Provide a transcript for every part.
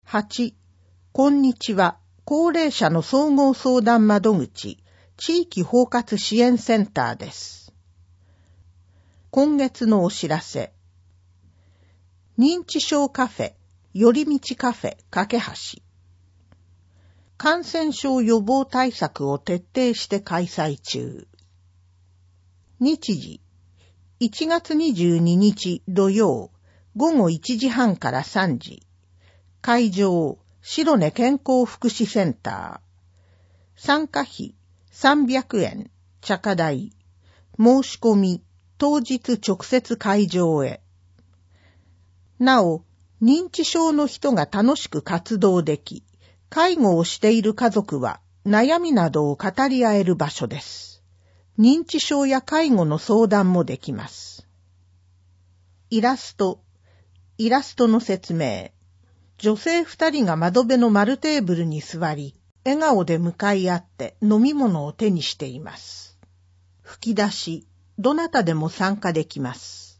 8、こんにちは。高齢者の総合相談窓口、地域包括支援センターです。今月のお知らせ。認知症カフェ、寄り道カフェ、架け橋。感染症予防対策を徹底して開催中。日時、1月22日土曜、午後1時半から3時。会場、白根健康福祉センター。参加費、300円、茶化代。申し込み、当日直接会場へ。なお、認知症の人が楽しく活動でき、介護をしている家族は悩みなどを語り合える場所です。認知症や介護の相談もできます。イラストの説明。女性2人が窓辺の丸テーブルに座り、笑顔で向かい合って飲み物を手にしています。吹き出し、どなたでも参加できます。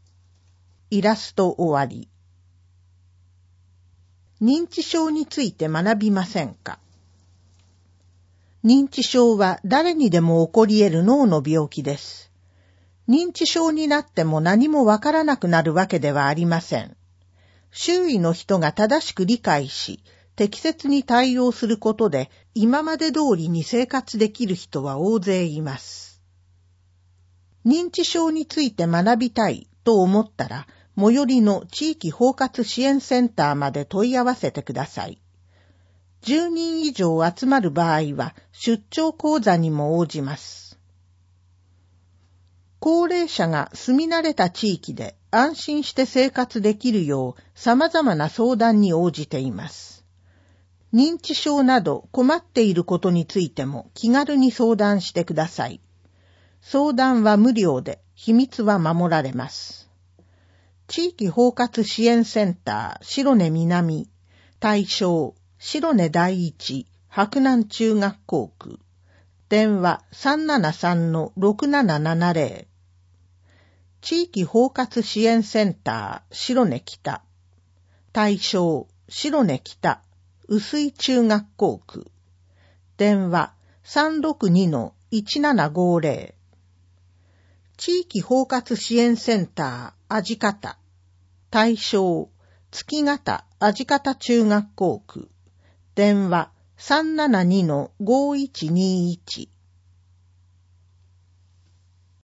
イラスト終わり。認知症について学びませんか？認知症は誰にでも起こり得る脳の病気です。認知症になっても何もわからなくなるわけではありません。周囲の人が正しく理解し、適切に対応することで、今まで通りに生活できる人は大勢います。認知症について学びたいと思ったら、最寄りの地域包括支援センターまで問い合わせてください。10人以上集まる場合は、出張講座にも応じます。高齢者が住み慣れた地域で安心して生活できるよう様々な相談に応じています。認知症など困っていることについても気軽に相談してください。相談は無料で秘密は守られます。地域包括支援センター白根南、対象白根第一白南中学校区。電話 373-6770。地域包括支援センター白根北。対象白根北薄井中学校区。電話 362-1750。地域包括支援センター味方。対象月形味方中学校区。電話 372-5121。